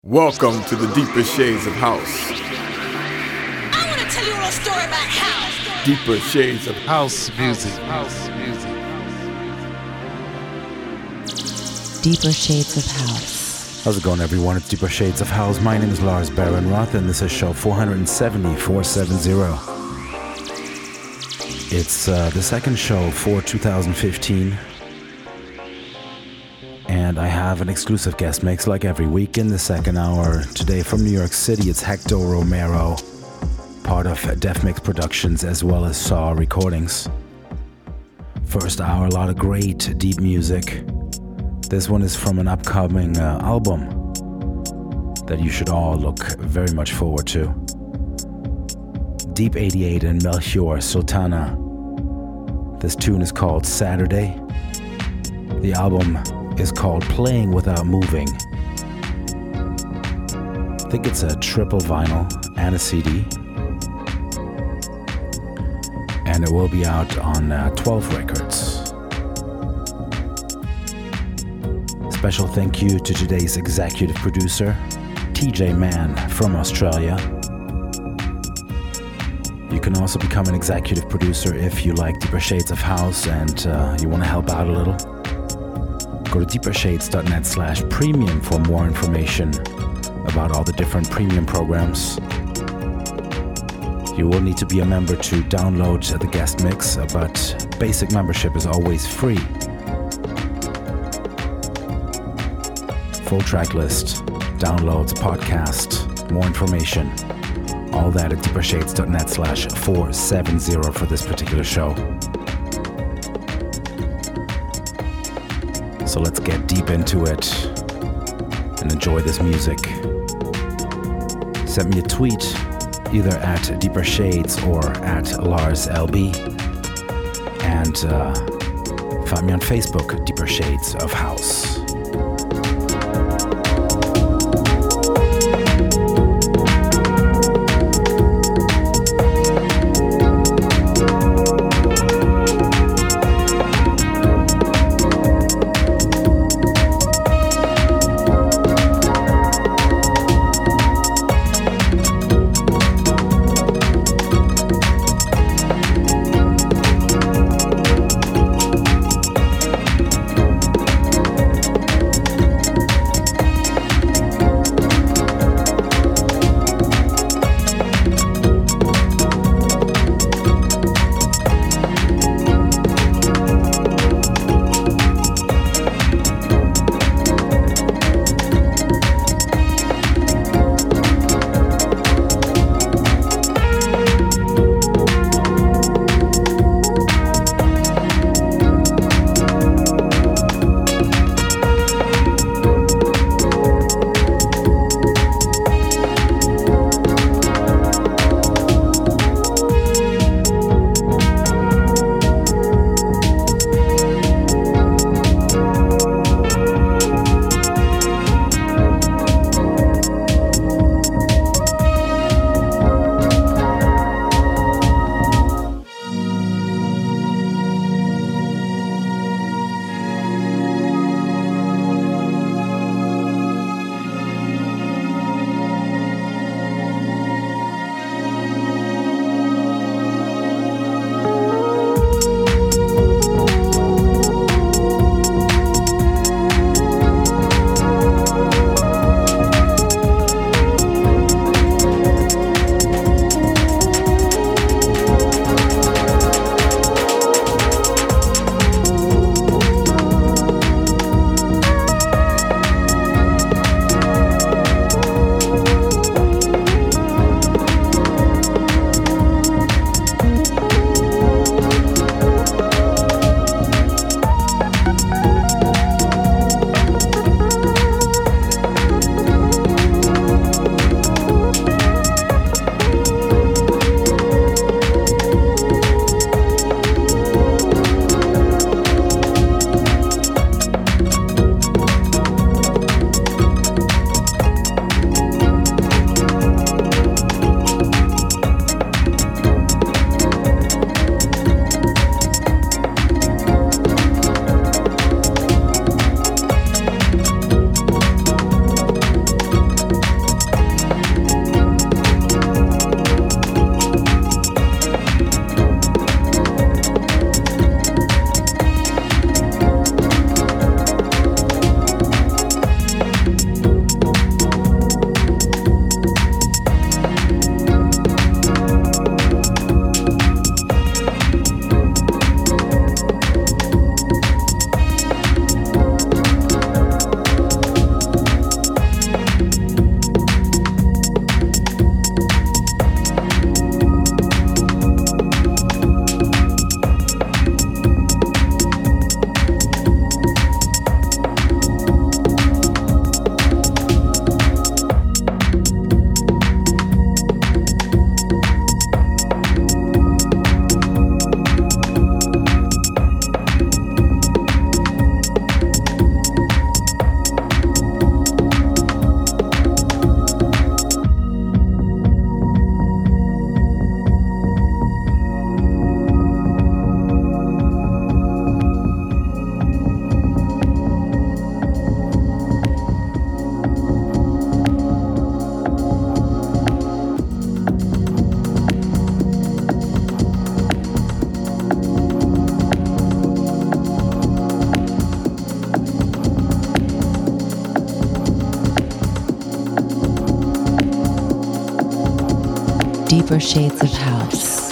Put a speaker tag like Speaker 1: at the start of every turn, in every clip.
Speaker 1: Welcome to the Deeper Shades of House.
Speaker 2: I want to tell you a little story about house.
Speaker 1: Deeper Shades of
Speaker 3: House music.
Speaker 4: Deeper Shades of House.
Speaker 5: How's it going, everyone? It's Deeper Shades of House. My name is Lars Barenroth, and this is show 470. It's the second show for 2015. And I have an exclusive guest mix like every week in the second hour. Today from New York City, it's Hector Romero, part of Def Mix Productions as well as Saw Recordings. First hour, a lot of great deep music. This one is from an upcoming album that you should all look very much forward to. Deep 88 and Melchior Sultana. This tune is called Saturday. The album is called Playing Without Moving. I think it's a triple vinyl and a CD. And it will be out on 12 Records. Special thank you to today's executive producer, TJ Mann from Australia. You can also become an executive producer if you like Deeper Shades of House and you want to help out a little. Go to deepershades.net/premium for more information about all the different premium programs. You will need to be a member to download the guest mix, but basic membership is always free. Full track list, downloads, podcast, more information, all that at deepershades.net/470 for this particular show. So let's get deep into it and enjoy this music. Send me a tweet either at Deeper Shades or at LarsLB. And find me on Facebook, Deeper Shades of House.
Speaker 4: Deeper Shades of House.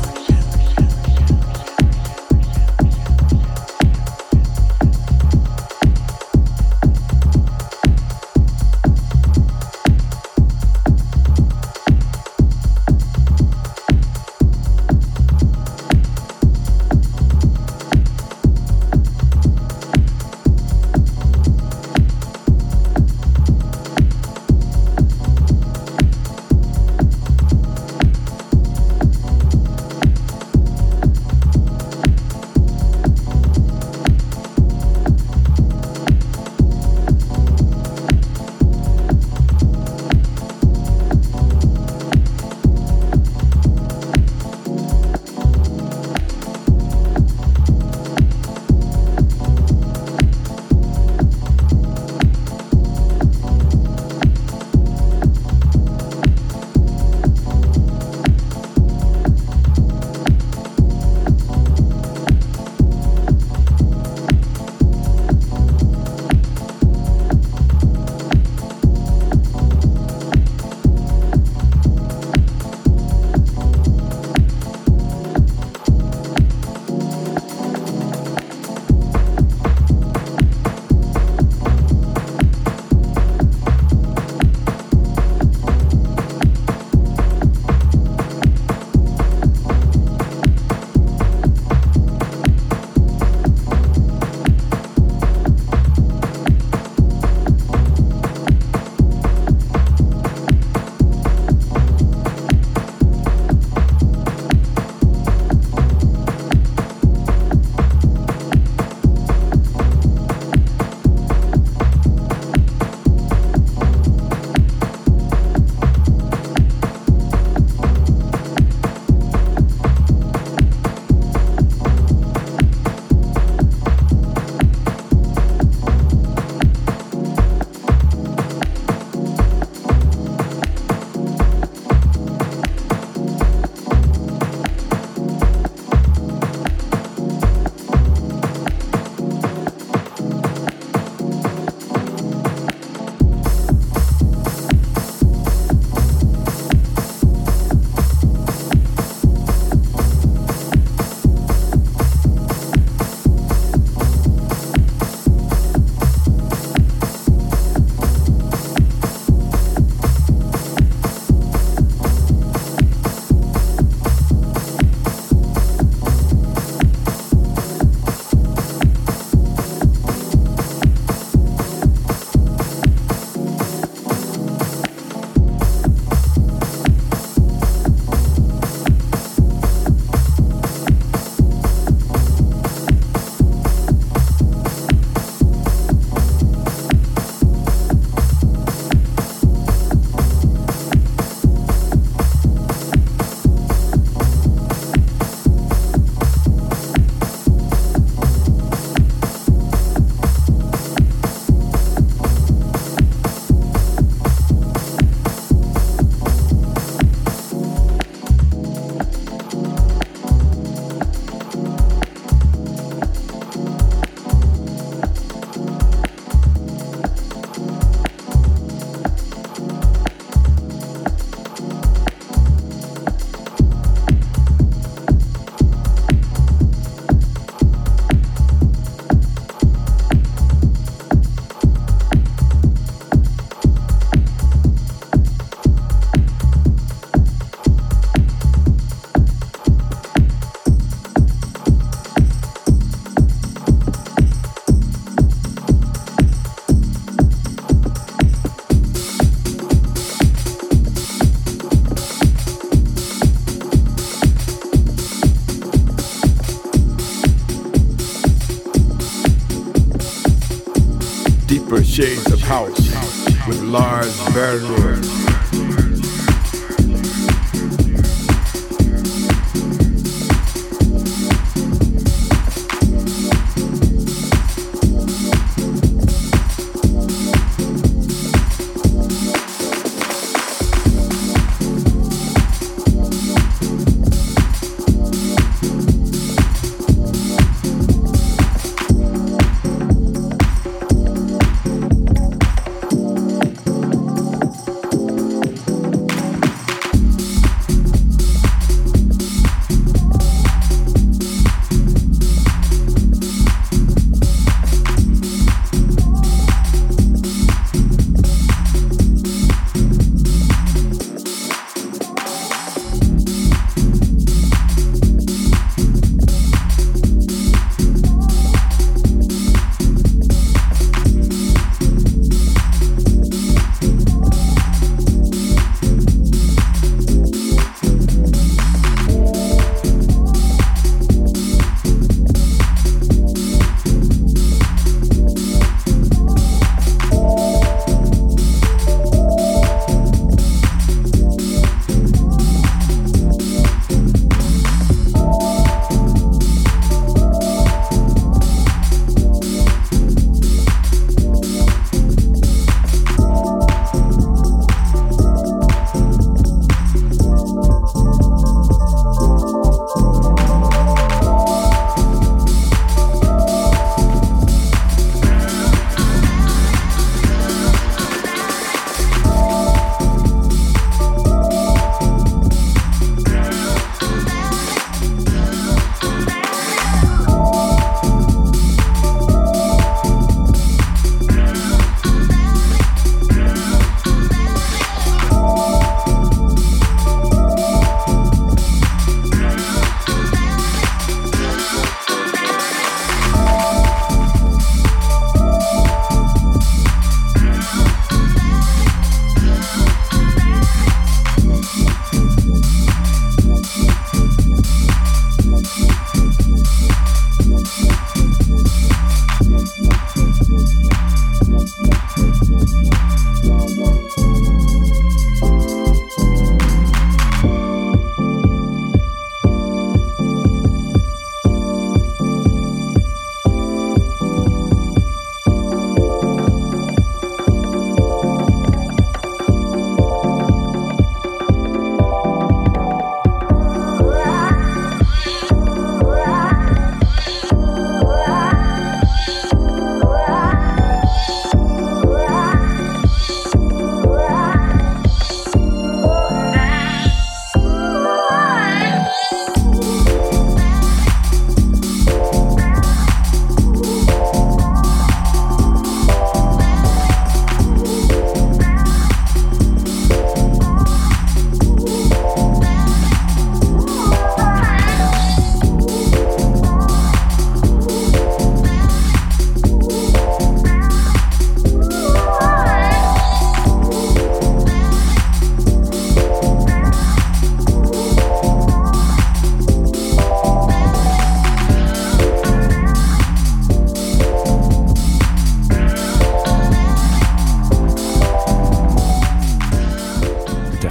Speaker 1: Deeper Shades of House with Lars Berlin.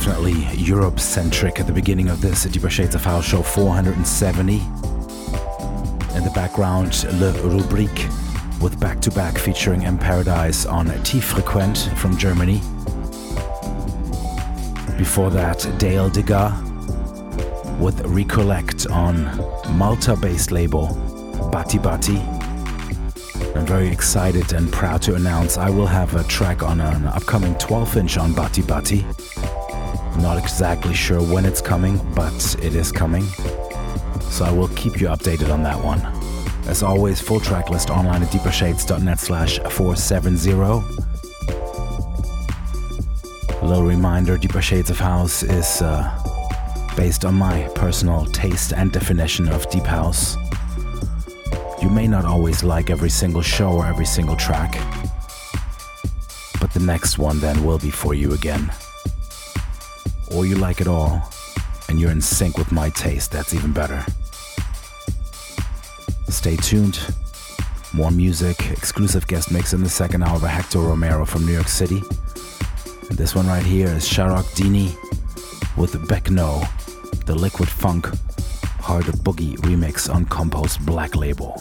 Speaker 5: definitely Europe-centric at the beginning of this Deeper Shades of House show 470. In the background, Le Rubrique with Back to Back featuring M Paradise on Tieffrequent from Germany. Before that, Dale Degas with Recollect on Malta-based label Bati Bati. I'm very excited and proud to announce I will have a track on an upcoming 12-inch on Bati Bati. Not exactly sure when it's coming, but it is coming. So I will keep you updated on that one. As always, full track list online at deepershades.net/470. A little reminder, Deeper Shades of House is based on my personal taste and definition of deep house. You may not always like every single show or every single track, but the next one then will be for you again. Or you like it all, and you're in sync with my taste, that's even better. Stay tuned. More music, exclusive guest mix in the second hour by Hector Romero from New York City. And this one right here is Sharok Dini with Beckno, the Liquid Funk Hard Boogie remix on Compost Black Label.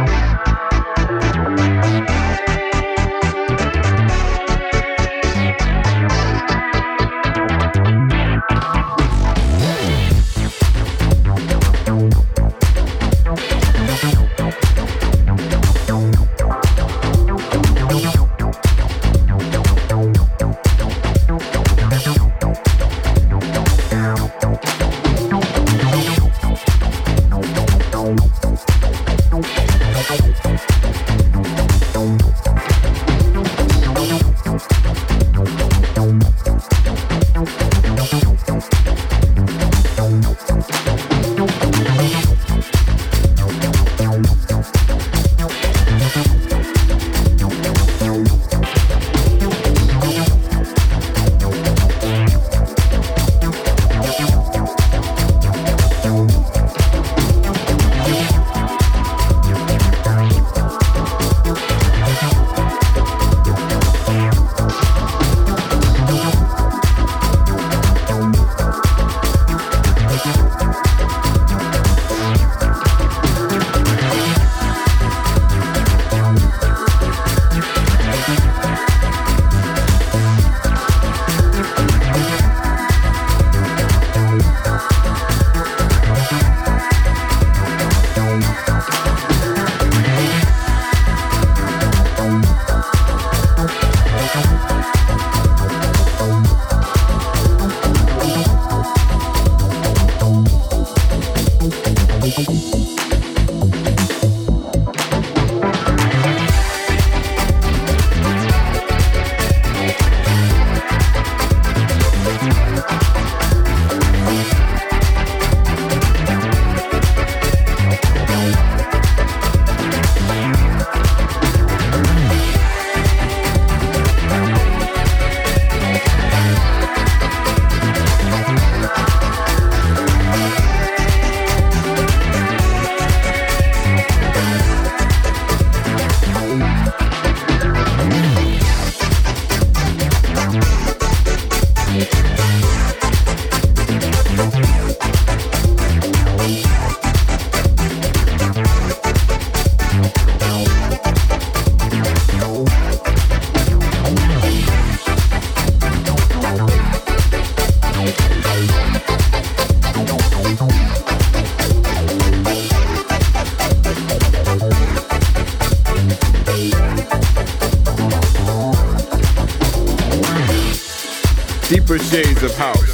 Speaker 1: Deeper shades of house.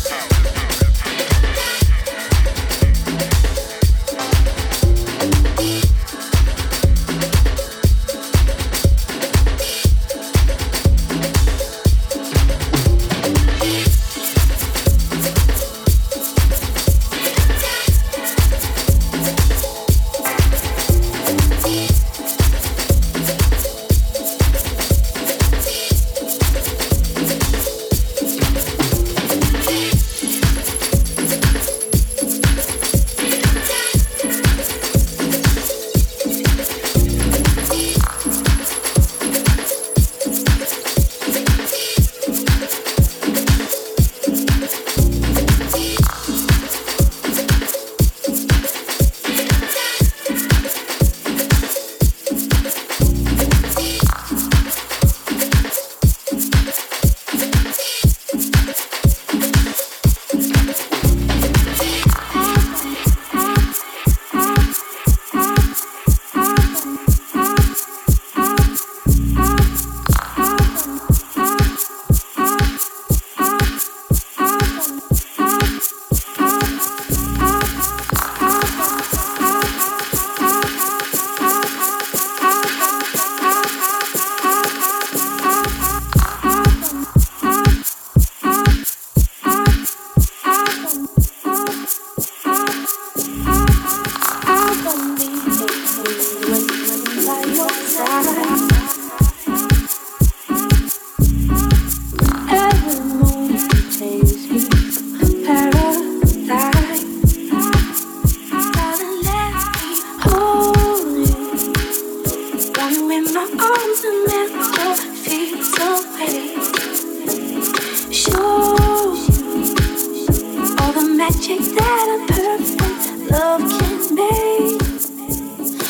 Speaker 3: magic that a perfect love can make. I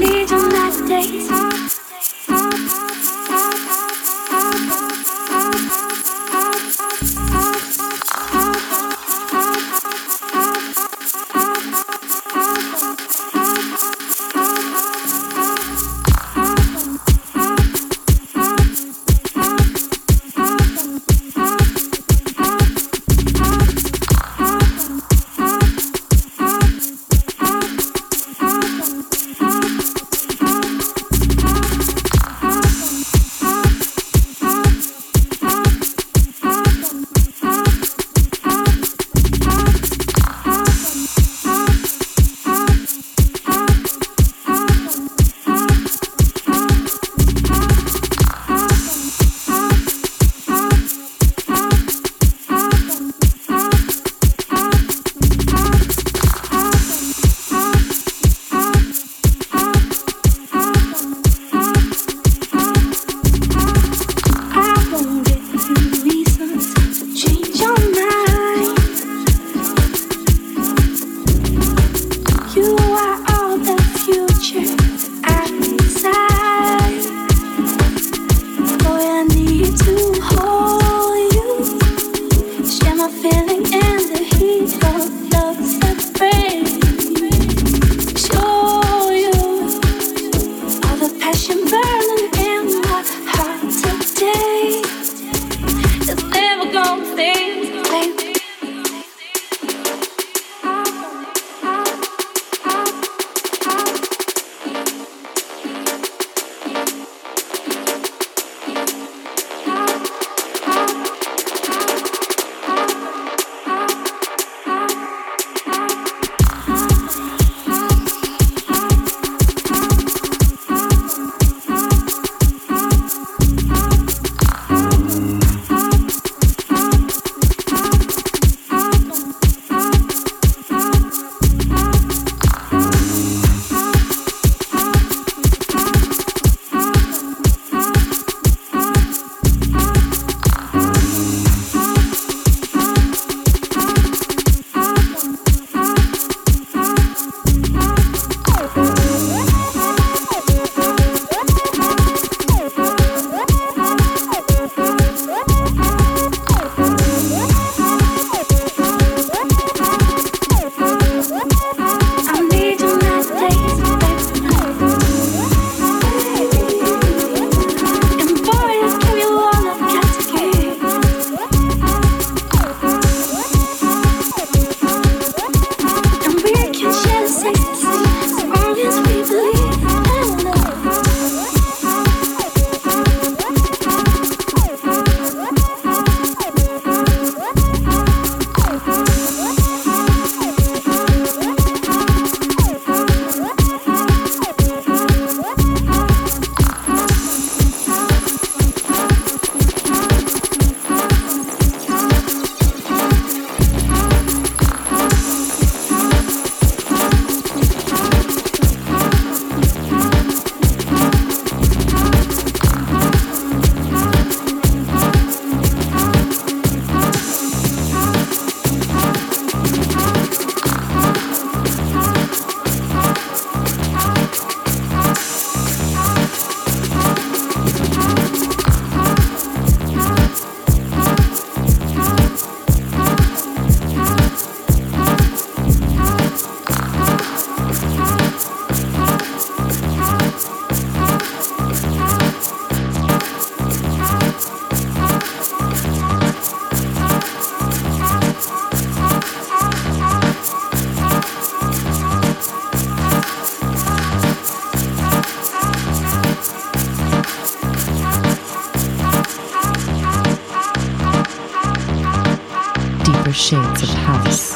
Speaker 4: Shades of House.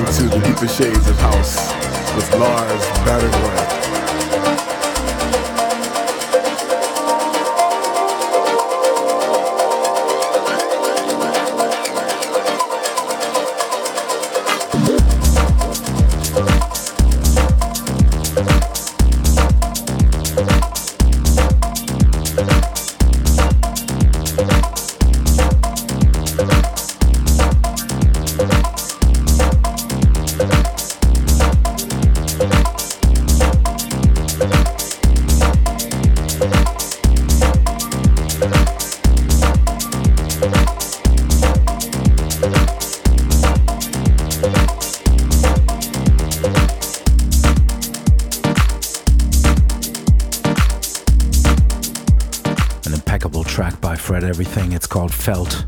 Speaker 1: into the deeper shades of house with Lars Barenwijk.
Speaker 5: Everything. It's called Felt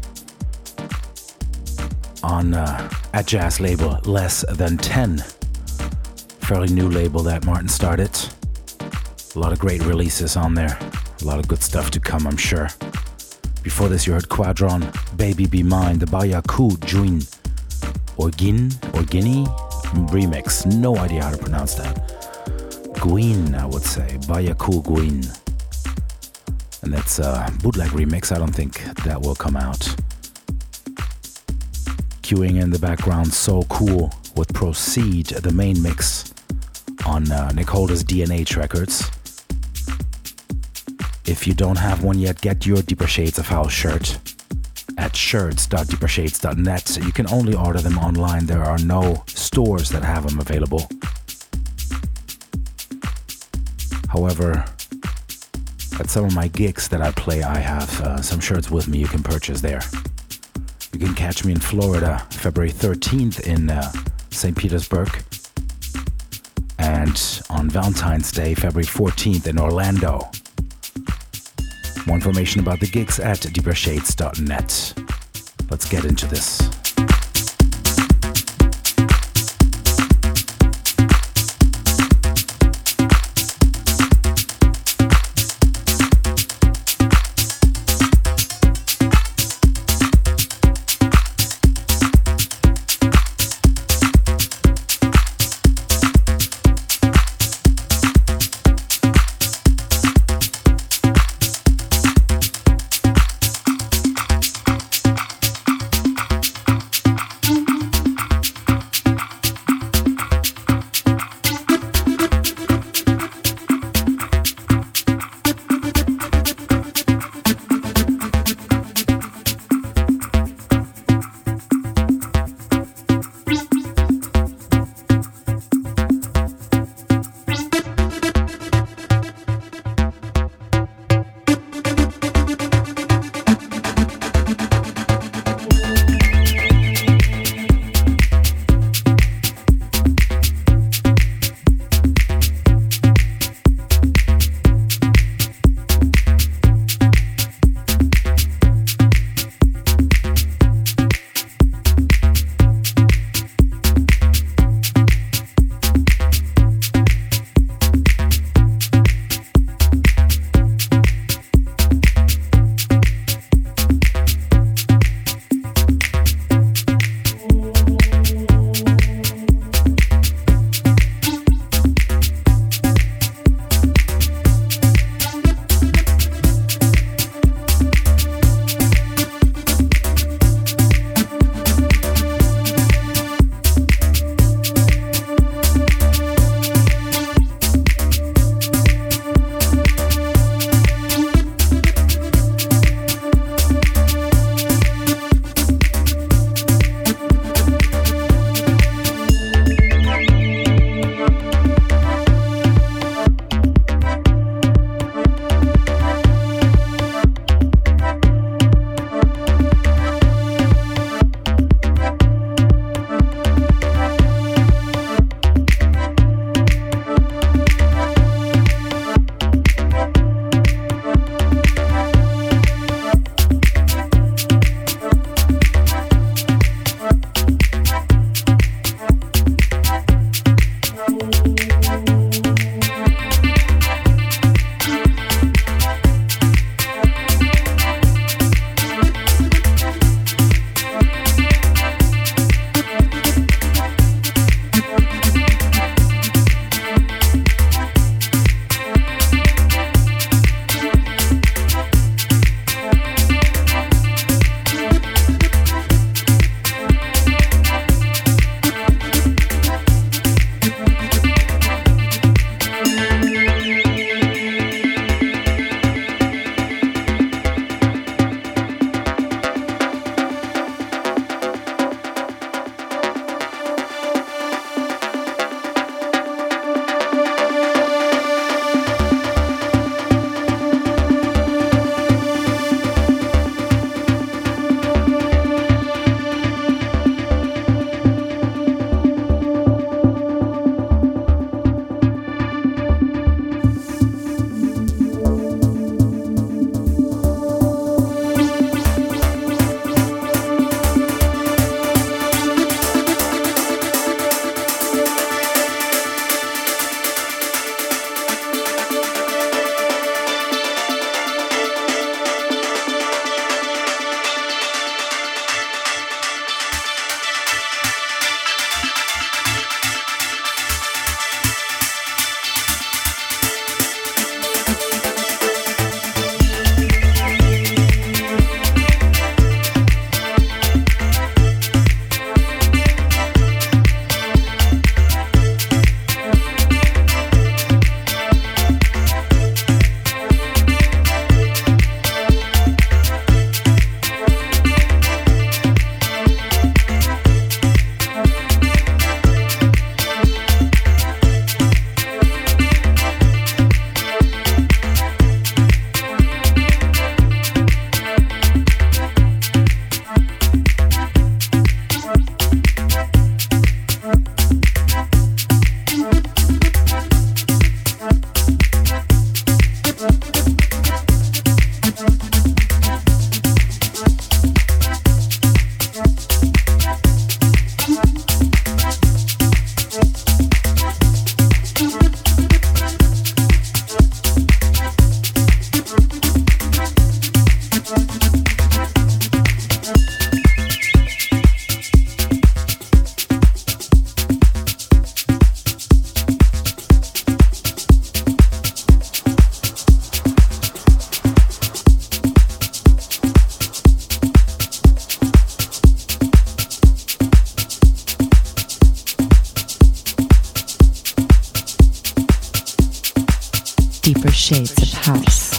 Speaker 5: on at jazz label Less Than 10. Fairly new label that Martin started. A lot of great releases on there. A lot of good stuff to come, I'm sure. Before this you heard Quadron, Baby Be Mine, the Bayaku Juin Orgini remix. No idea how to pronounce that. Guin, I would say. Bayaku Guin. And that's a bootleg remix. I don't think that will come out. Queuing in the background, So Cool with Proceed, the main mix on Nick Holder's DNH Records. If you don't have one yet, get your Deeper Shades of House shirt at shirts.deepershades.net. You can only order them online. There are no stores that have them available. However, at some of my gigs that I play, I have some shirts with me you can purchase there. You can catch me in Florida, February 13th in St. Petersburg. And on Valentine's Day, February 14th in Orlando. More information about the gigs at deepershades.net. Let's get into this.
Speaker 4: deeper shades of house.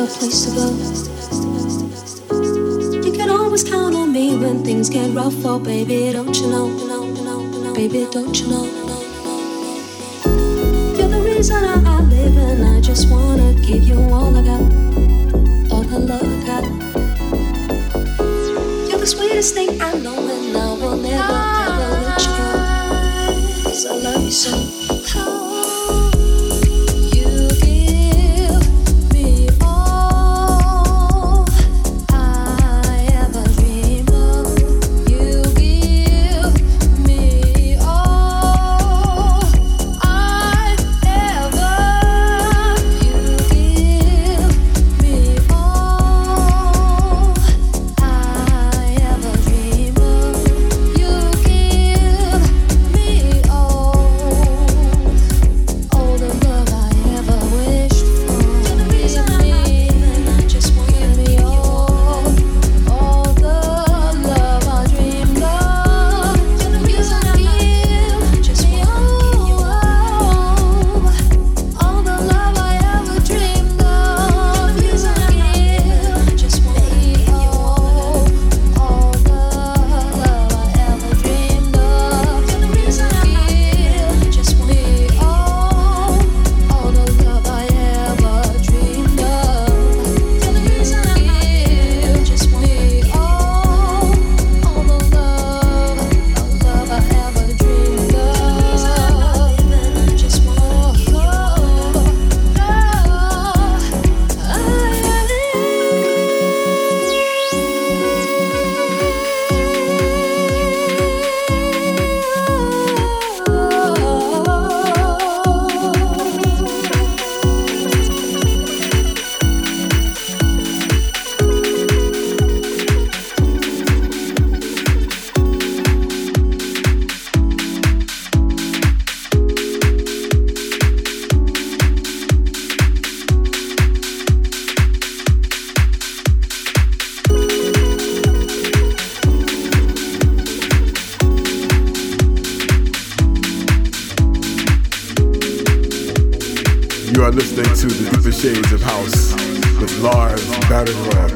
Speaker 3: a place to go. You can always count on me when things get rough. Oh, baby, don't you know? Baby, don't you know? You're the reason I live, and I just wanna give you all I got, all the love I got. You're the sweetest thing I know, and I will never, ever let you go. 'Cause I love you so.
Speaker 1: You are listening to The Deeper Shades of House with Lars Barrenroth.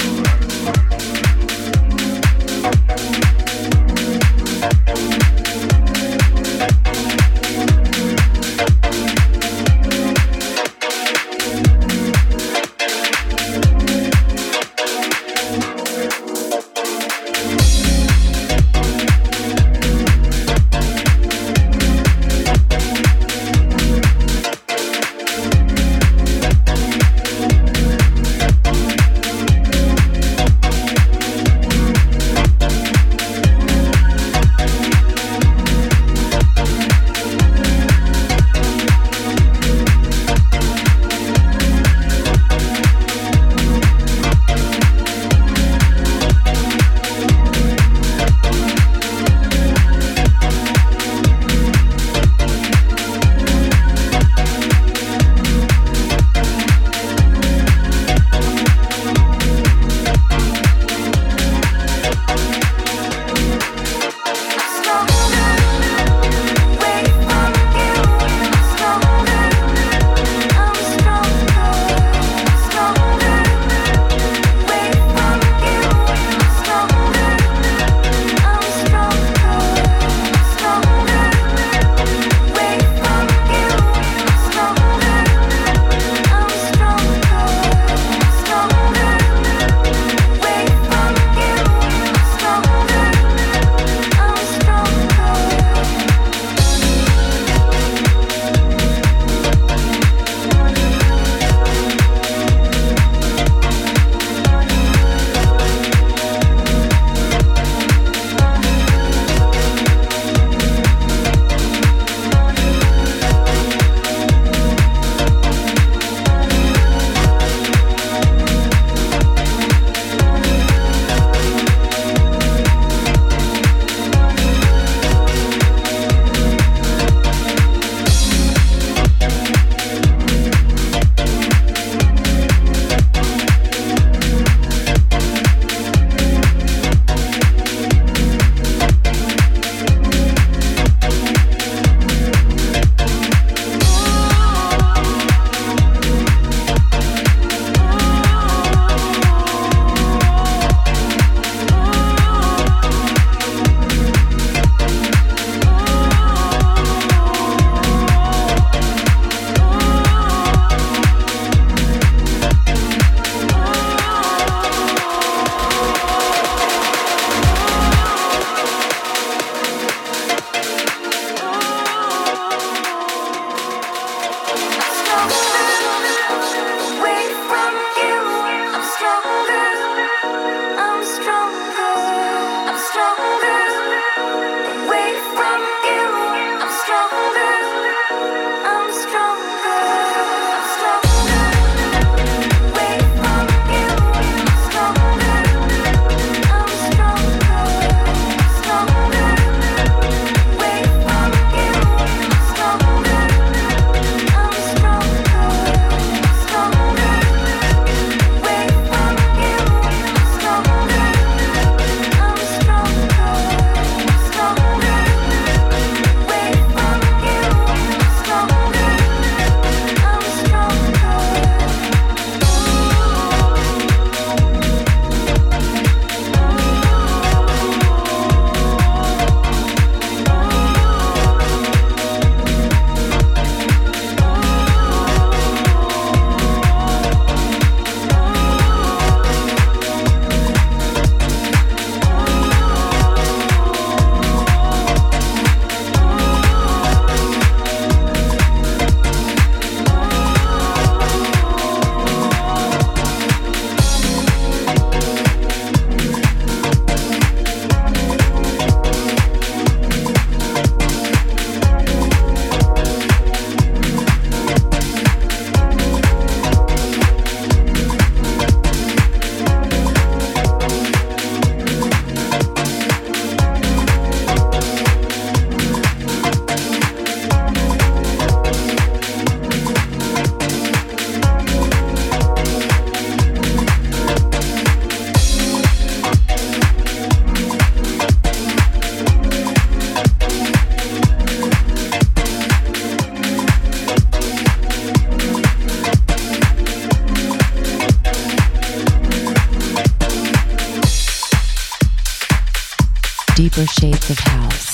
Speaker 4: Deeper Shades of House.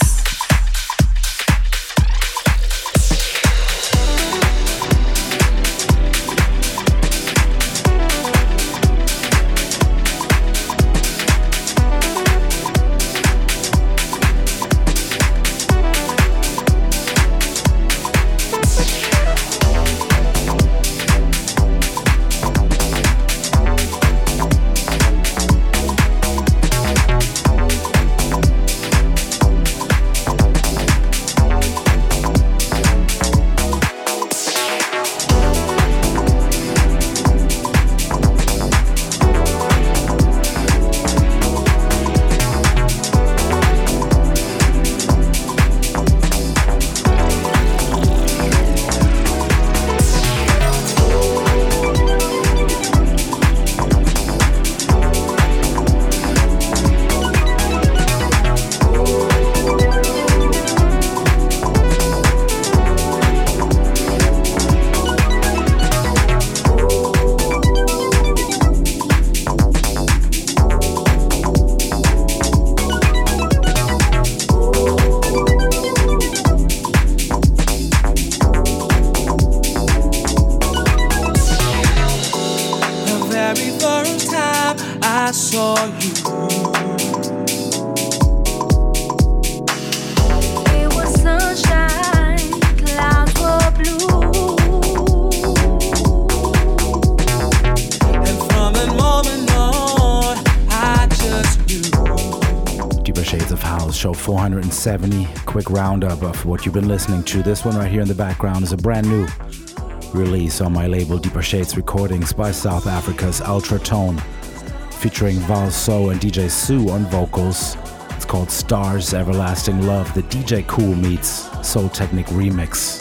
Speaker 5: Show 470, quick roundup of what you've been listening to. This one right here in the background is a brand new release on my label Deeper Shades Recordings by South Africa's Ultratone, featuring Val So and DJ Sue on vocals. It's called Stars Everlasting Love, the DJ Cool meets Soul Technic remix.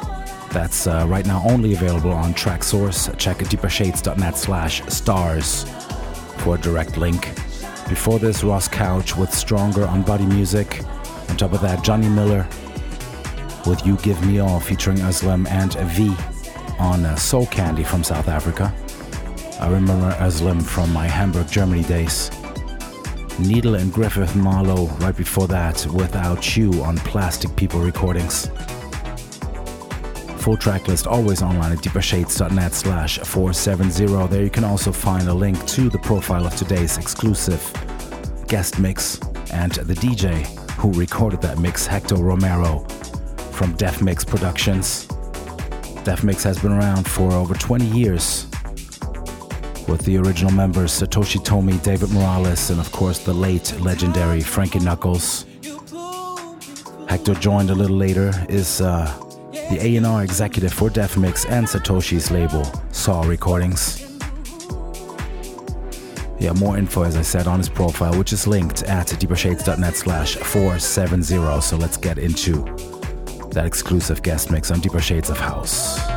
Speaker 5: That's right now only available on Traxsource. Check deepershades.net/stars for a direct link. Before this, Ross Couch with Stronger on Body Music. On top of that, Johnny Miller with You Give Me All featuring Aslam and V on Soul Candy from South Africa. I remember Aslam from my Hamburg, Germany days. Needle and Griffith Marlowe right before that, Without You on Plastic People Recordings. Full track list always online at deepershades.net/470. There you can also find a link to the profile of today's exclusive guest mix and the DJ who recorded that mix, Hector Romero from Def Mix Productions. Def Mix has been around for over 20 years with the original members Satoshi Tomi, David Morales, and of course the late legendary Frankie Knuckles. Hector joined a little later, is the A&R executive for Def Mix and Satoshi's label, Saw Recordings. Yeah, more info, as I said, on his profile, which is linked at deepershades.net/470. So let's get into that exclusive guest mix on Deeper Shades of House.